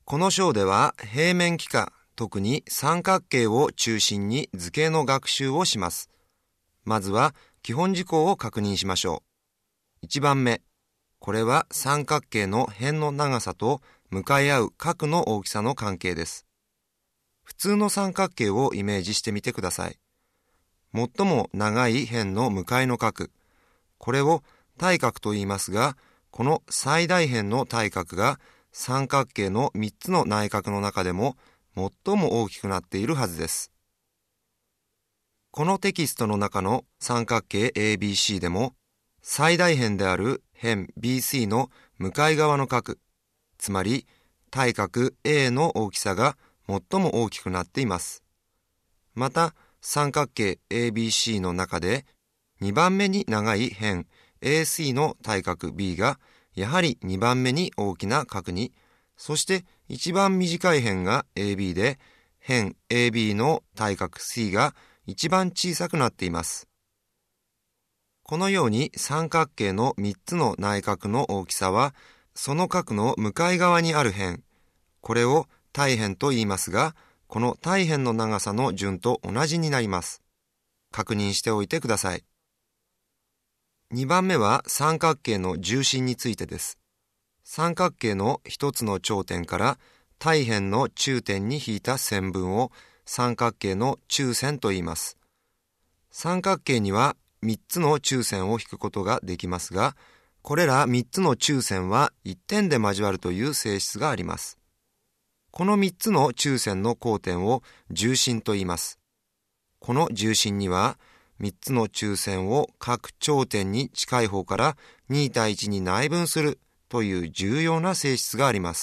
この章では平面幾何、特に三角形を中心に図形の学習をします。まずは基本事項を確認しましょう。1番目、これは三角形の辺の長さと向かい合う角の大きさの関係です。普通の三角形をイメージしてみてください。最も長い辺の向かいの角、これを対角と言いますが、この最大辺の対角が三角形の3つの内角の中でも最も大きくなっているはずです。このテキストの中の三角形 ABC でも最大辺である辺 BC の向かい側の角、つまり対角 A の大きさが最も大きくなっています。また三角形 ABC の中で2番目に長い辺 AC の対角 B がやはり2番目に大きな角に、そして一番短い辺が AB で辺 AB の対角 C が一番小さくなっています。このように三角形の3つの内角の大きさはその角の向かい側にある辺、これを対辺と言いますが、この対辺の長さの順と同じになります。確認しておいてください。2番目は三角形の重心についてです。三角形の一つの頂点から対辺の中点に引いた線分を三角形の中線と言います。三角形には3つの中線を引くことができますが、これら3つの中線は一点で交わるという性質があります。この3つの中線の交点を重心と言います。この重心には3つの中線を各頂点に近い方から2対1に内分するという重要な性質があります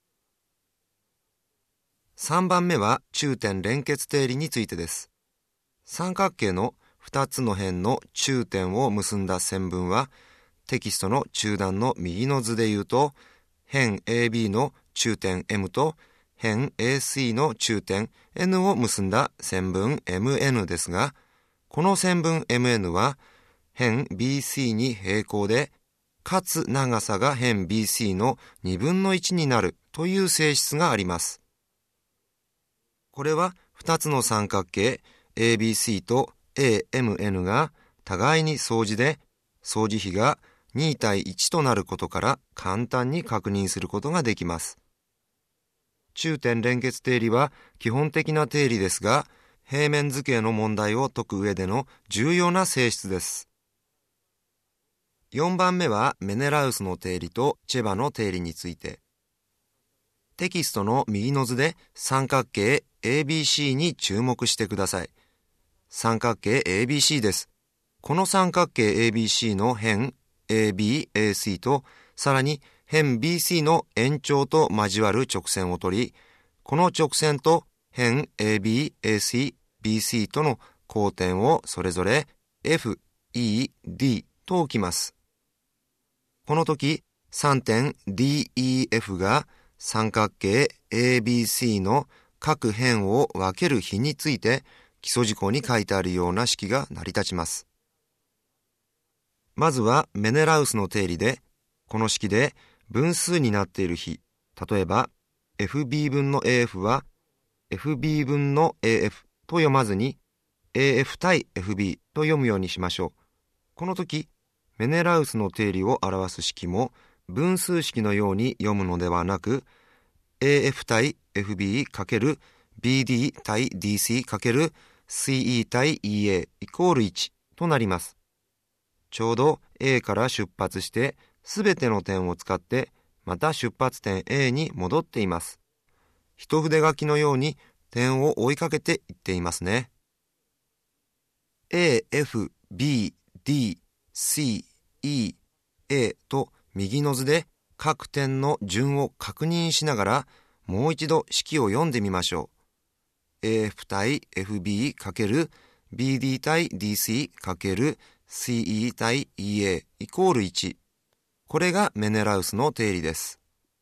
。3番目は中点連結定理についてです。三角形の2つの辺の中点を結んだ線分は、テキストの中段の右の図で言うと、辺 AB の中点 M と辺 AC の中点 N を結んだ線分 MN ですが、この線分 MN は辺 BC に平行で、かつ長さが辺 BC の2分の1になるという性質があります。これは2つの三角形 ABC と AMN が互いに相似で、相似比が2対1となることから簡単に確認することができます。中点連結定理は基本的な定理ですが、平面図形の問題を解く上での重要な性質です。4番目はメネラウスの定理とチェバの定理について。テキストの右の図で三角形 ABC に注目してください。三角形 ABC です。この三角形 ABC の辺 AB、AC とさらに辺 BC の延長と交わる直線を取り、この直線と辺 AB、AC、BC との交点をそれぞれ F、E、D と置きます。この時、3点 DEF が三角形 ABC の各辺を分ける比について基礎事項に書いてあるような式が成り立ちます。まずはメネラウスの定理で、この式で分数になっている比、例えば FB 分の AF は FB 分の AF と読まずに AF 対 FB と読むようにしましょう。この時、メネラウスの定理を表す式も分数式のように読むのではなく、AF 対 FB かける BD 対 DC かける CE 対 EA イコール1となります。ちょうど A から出発してすべての点を使ってまた出発点 A に戻っています。一筆書きのように点を追いかけていっていますね。A、F、B、D、C、E、A と右の図で各点の順を確認しながらもう一度式を読んでみましょう。AF 対 FB かける BD 対 DC かける CE 対 EA イコール1。これがメネラウスの定理です。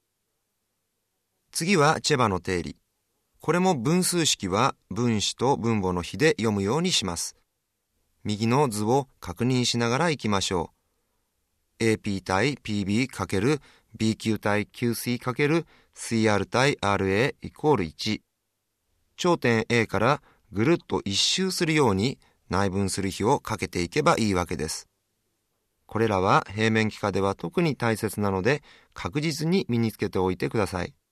次はチェバの定理。これも分数式は分子と分母の比で読むようにします。右の図を確認しながらいきましょう。AP 対 PB かける B 球体 QC×CR 対 RA イコール1。頂点 A からぐるっと一周するように内分する比をかけていけばいいわけです。これらは平面幾何では特に大切なので確実に身につけておいてください。